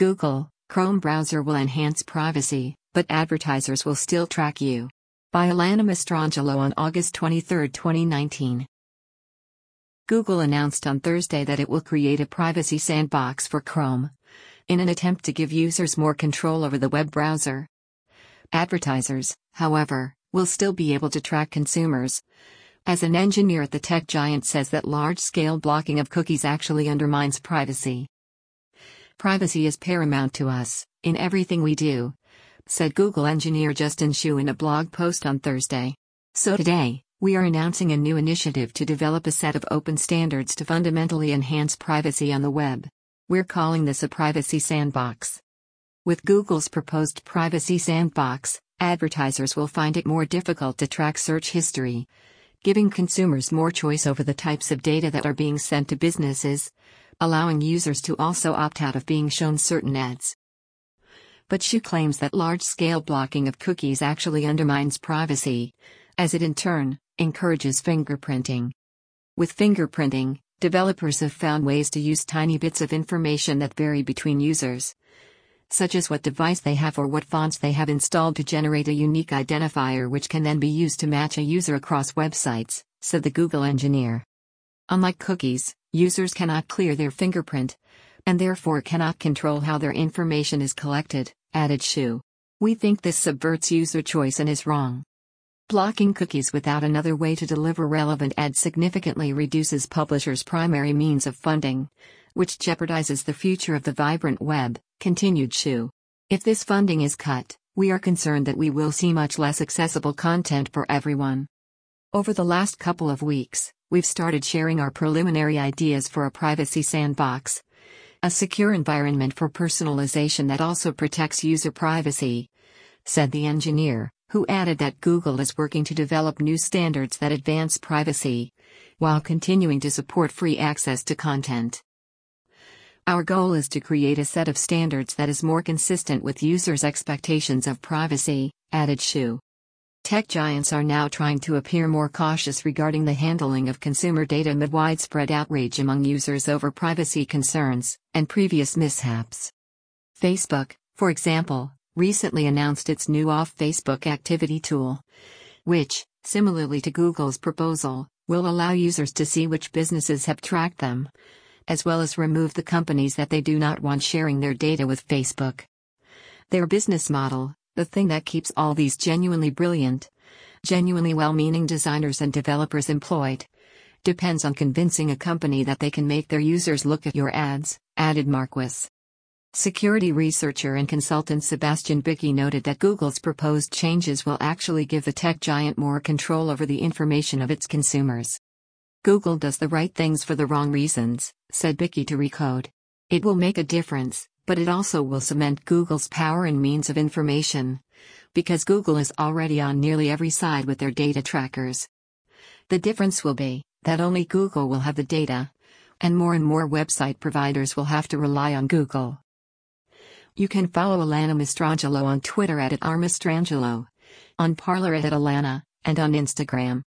Google, Chrome browser will enhance privacy, but advertisers will still track you. By Alana Mastrangelo on August 23, 2019. Google announced on Thursday that it will create a privacy sandbox for Chrome, in an attempt to give users more control over the web browser. Advertisers, however, will still be able to track consumers, as an engineer at the tech giant says that large-scale blocking of cookies actually undermines privacy. "Privacy is paramount to us, in everything we do," said Google engineer Justin Hsu in a blog post on Thursday. "So today, we are announcing a new initiative to develop a set of open standards to fundamentally enhance privacy on the web. We're calling this a privacy sandbox." With Google's proposed privacy sandbox, advertisers will find it more difficult to track search history, giving consumers more choice over the types of data that are being sent to businesses, allowing users to also opt out of being shown certain ads. But Hsu claims that large-scale blocking of cookies actually undermines privacy, as it in turn encourages fingerprinting. With fingerprinting, developers have found ways to use tiny bits of information that vary between users, such as what device they have or what fonts they have installed, to generate a unique identifier which can then be used to match a user across websites, said the Google engineer. Unlike cookies, users cannot clear their fingerprint, and therefore cannot control how their information is collected, added Hsu. "We think this subverts user choice and is wrong. Blocking cookies without another way to deliver relevant ads significantly reduces publishers' primary means of funding, which jeopardizes the future of the vibrant web," continued Hsu. "If this funding is cut, we are concerned that we will see much less accessible content for everyone. Over the last couple of weeks, we've started sharing our preliminary ideas for a privacy sandbox, a secure environment for personalization that also protects user privacy," said the engineer, who added that Google is working to develop new standards that advance privacy, while continuing to support free access to content. "Our goal is to create a set of standards that is more consistent with users' expectations of privacy," added Hsu. Tech giants are now trying to appear more cautious regarding the handling of consumer data amid widespread outrage among users over privacy concerns and previous mishaps. Facebook, for example, recently announced its new Off Facebook activity tool, which, similarly to Google's proposal, will allow users to see which businesses have tracked them, as well as remove the companies that they do not want sharing their data with Facebook. Their business model, the thing that keeps all these genuinely brilliant, genuinely well-meaning designers and developers employed, depends on convincing a company that they can make their users look at your ads, added Marquis. Security researcher and consultant Sebastian Bicky noted that Google's proposed changes will actually give the tech giant more control over the information of its consumers. "Google does the right things for the wrong reasons," said Bicky to Recode. "It will make a difference, but it also will cement Google's power and means of information, because Google is already on nearly every side with their data trackers. The difference will be that only Google will have the data, and more website providers will have to rely on Google." You can follow Alana Mastrangelo on Twitter @rmastrangelo, on Parler @Alana, and on Instagram